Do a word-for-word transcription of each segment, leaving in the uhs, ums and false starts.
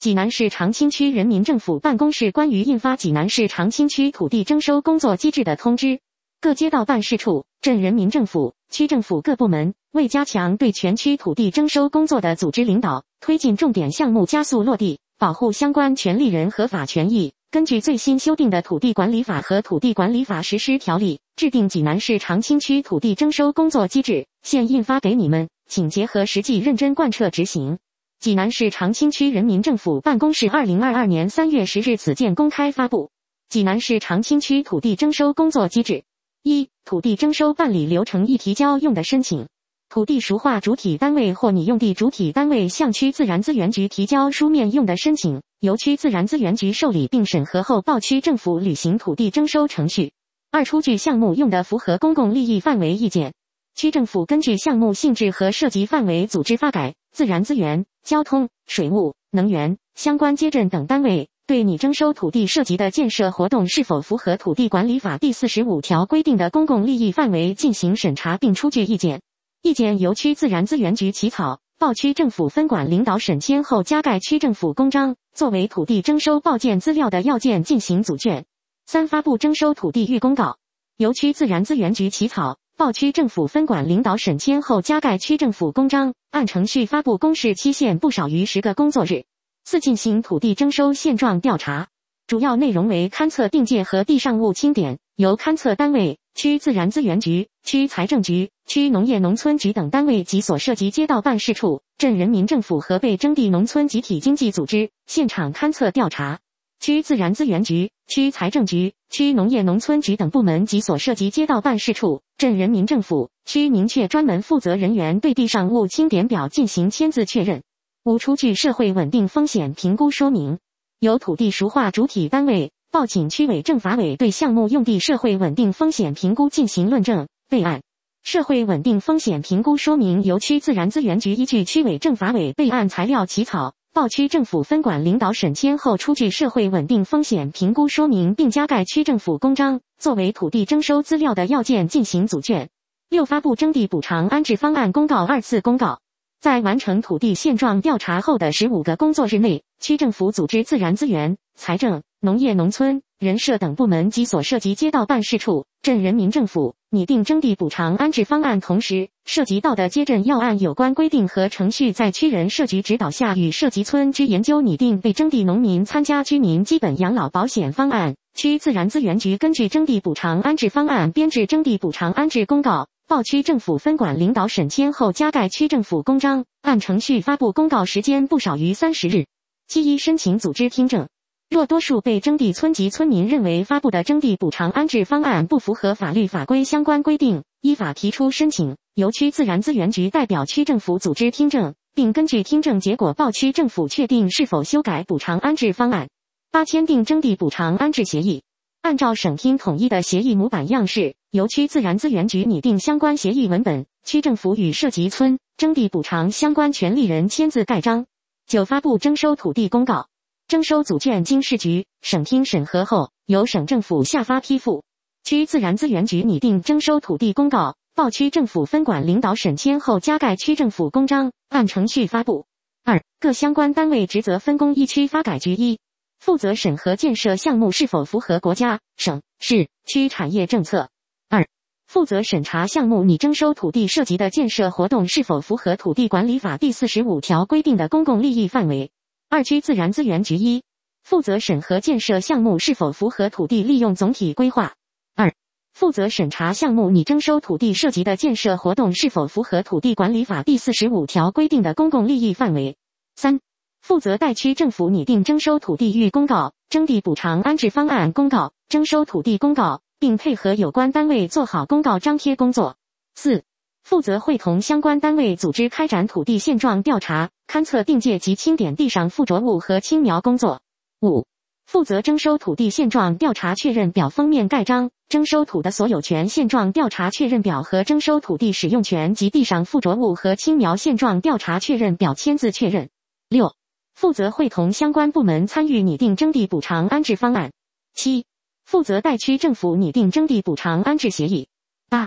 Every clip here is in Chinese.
济南市长清区人民政府办公室关于印发济南市长清区土地征收工作机制的通知，各街道办事处、镇人民政府、区政府各部门为加强对全区土地征收工作的组织领导，推进重点项目加速落地，保护相关权利人合法权益，根据最新修订的土地管理法和土地管理法实施条例，制定济南市长清区土地征收工作机制，现印发给你们，请结合实际认真贯彻执行。济南市长清区人民政府办公室二零二二年三月十日此件公开发布。济南市长清区土地征收工作机制。一、土地征收办理流程一、提交用的申请。土地熟化主体单位或拟用地主体单位向区自然资源局提交书面用的申请，由区自然资源局受理并审核后报区政府履行土地征收程序。二、出具项目用的符合公共利益范围意见。区政府根据项目性质和涉及范围组织发改、自然资源、交通、水务、能源、相关街镇等单位，对拟征收土地涉及的建设活动是否符合土地管理法第四十五条规定的公共利益范围进行审查并出具意见。意见由区自然资源局起草，报区政府分管领导审签后加盖区政府公章，作为土地征收报件资料的要件进行组卷。三、发布征收土地预公告，由区自然资源局起草，报区政府分管领导审签后加盖区政府公章，按程序发布公示期限不少于十个工作日。四、进行土地征收现状调查，主要内容为勘测定界和地上物清点，由勘测单位、区自然资源局、区财政局、区农业农村局等单位及所涉及街道办事处、镇人民政府和被征地农村集体经济组织现场勘测调查。区自然资源局、区财政局、区农业农村局等部门及所涉及街道办事处、镇人民政府、区明确专门负责人员对地上物清点表进行签字确认。五、出具社会稳定风险评估说明，由土地熟化主体单位报请区委政法委对项目用地社会稳定风险评估进行论证备案。社会稳定风险评估说明由区自然资源局依据区委政法委备案材料起草，报区政府分管领导审签后出具社会稳定风险评估说明并加盖区政府公章，作为土地征收资料的要件进行组卷。六、发布征地补偿安置方案公告二次公告。在完成土地现状调查后的十五个工作日内，区政府组织自然资源、财政、农业农村、人社等部门及所涉及街道办事处、镇人民政府拟定征地补偿安置方案，同时涉及到的街镇要按有关规定和程序，在区人社局指导下与涉及村居研究拟定被征地农民参加居民基本养老保险方案。区自然资源局根据征地补偿安置方案编制征地补偿安置公告，报区政府分管领导审签后加盖区政府公章，按程序发布公告时间不少于三十日。七、一、申请组织听证。若多数被征地村及村民认为发布的征地补偿安置方案不符合法律法规相关规定，依法提出申请，由区自然资源局代表区政府组织听证，并根据听证结果报区政府确定是否修改补偿安置方案。八、签订征地补偿安置协议。按照省厅统一的协议模板样式，由区自然资源局拟定相关协议文本，区政府与涉及村、征地补偿相关权利人签字盖章。九、发布征收土地公告。征收组卷经市局、省厅审核后，由省政府下发批复。区自然资源局拟定征收土地公告，报区政府分管领导审签后加盖区政府公章，按程序发布。二、各相关单位职责分工一、区发改局一、负责审核建设项目是否符合国家、省、市、区产业政策。二、负责审查项目拟征收土地涉及的建设活动是否符合土地管理法第四十五条规定的公共利益范围。二、区自然资源局一、负责审核建设项目是否符合土地利用总体规划。二、负责审查项目拟征收土地涉及的建设活动是否符合土地管理法第四十五条规定的公共利益范围。三、负责代区政府拟定征收土地预公告、征地补偿安置方案公告、征收土地公告，并配合有关单位做好公告张贴工作。四、负责会同相关单位组织开展土地现状调查、勘测定界及清点地上附着物和青苗工作。五、负责征收土地现状调查确认表封面盖章、征收土的所有权现状调查确认表和征收土地使用权及地上附着物和青苗现状调查确认表签字确认。六、负责会同相关部门参与拟定征地补偿安置方案。七、负责代区政府拟定征地补偿安置协议。八、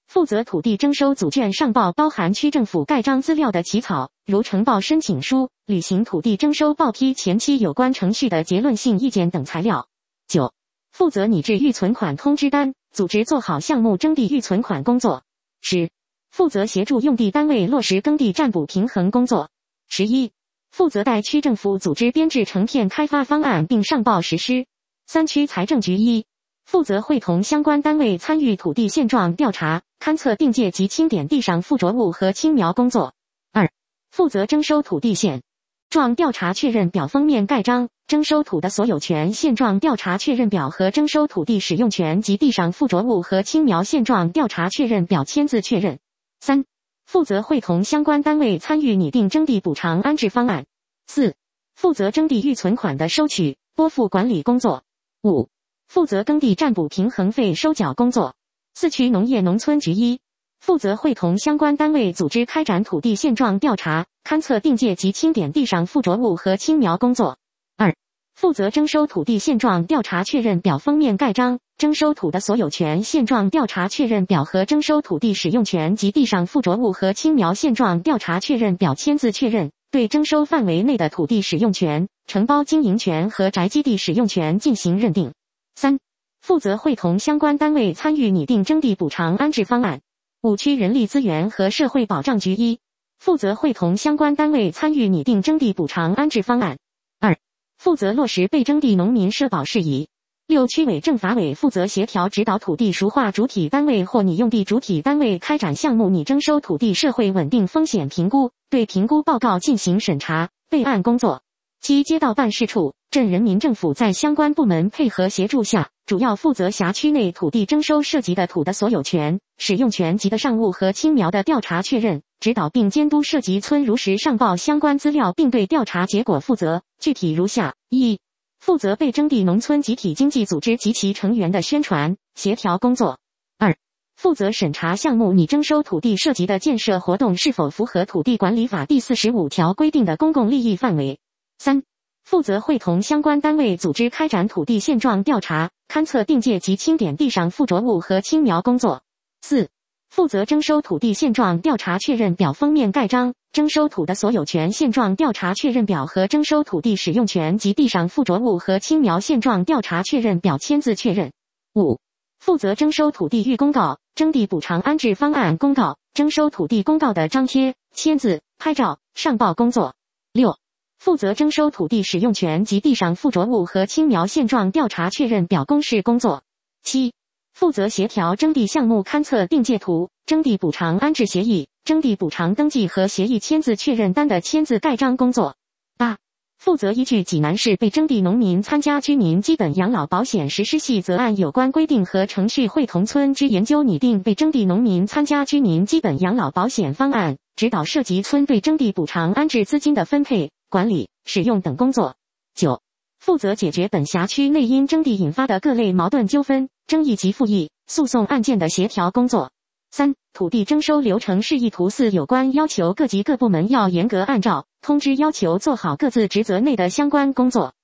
负责土地征收组卷上报包含区政府盖章资料的起草，如呈报申请书、履行土地征收报批前期有关程序的结论性意见等材料。九、负责拟制预存款通知单，组织做好项目征地预存款工作。十、负责协助用地单位落实耕地占补平衡工作。十一、负责代区政府组织编制成片开发方案并上报实施。三区财政局一、负责会同相关单位参与土地现状调查、勘测定界及清点地上附着物和青苗工作。二、负责征收土地现状调查确认表封面盖章，征收土的所有权现状调查确认表和征收土地使用权及地上附着物和青苗现状调查确认表签字确认。三、负责会同相关单位参与拟定征地补偿安置方案。四、负责征地预存款的收取、拨付管理工作。五、负责耕地占补平衡费收缴工作。四区农业农村局一、负责会同相关单位组织开展土地现状调查、勘测定界及清点地上附着物和青苗工作。二、负责征收土地现状调查确认表封面盖章，征收土的所有权现状调查确认表和征收土地使用权及地上附着物和青苗现状调查确认表签字确认，对征收范围内的土地使用权、承包经营权和宅基地使用权进行认定。三、负责会同相关单位参与拟定征地补偿安置方案。五区人力资源和社会保障局一、负责会同相关单位参与拟定征地补偿安置方案。二、负责落实被征地农民社保事宜。六区委政法委负责协调指导土地熟化主体单位或拟用地主体单位开展项目拟征收土地社会稳定风险评估，对评估报告进行审查、备案工作。七、街道办事处、镇人民政府在相关部门配合协助下，主要负责辖区内土地征收涉及的土的所有权、使用权及的上物和青苗的调查确认、指导并监督涉及村如实上报相关资料并对调查结果负责，具体如下：一、负责被征地农村集体经济组织及其成员的宣传、协调工作。二、负责审查项目拟征收土地涉及的建设活动是否符合土地管理法第四十五条规定的公共利益范围。三、负责会同相关单位组织开展土地现状调查、勘测定界及清点地上附着物和青苗工作。四、负责征收土地现状调查确认表封面盖章，征收土的所有权现状调查确认表和征收土地使用权及地上附着物和青苗现状调查确认表签字确认。五、负责征收土地预公告、征地补偿安置方案公告、征收土地公告的张贴、签字、拍照、上报工作。六、负责征收土地使用权及地上附着物和青苗现状调查确认表公示工作。七、负责协调征地项目勘测定界图、征地补偿安置协议、征地补偿登记和协议签字确认单的签字盖章工作。八、负责依据济南市被征地农民参加居民基本养老保险实施细则案有关规定和程序，会同村居研究拟定被征地农民参加居民基本养老保险方案，指导涉及村对征地补偿安置资金的分配、管理、使用等工作。九、负责解决本辖区内因征地引发的各类矛盾纠纷、争议及复议、诉讼案件的协调工作。三、土地征收流程示意图四有关要求各级各部门要严格按照通知要求做好各自职责内的相关工作。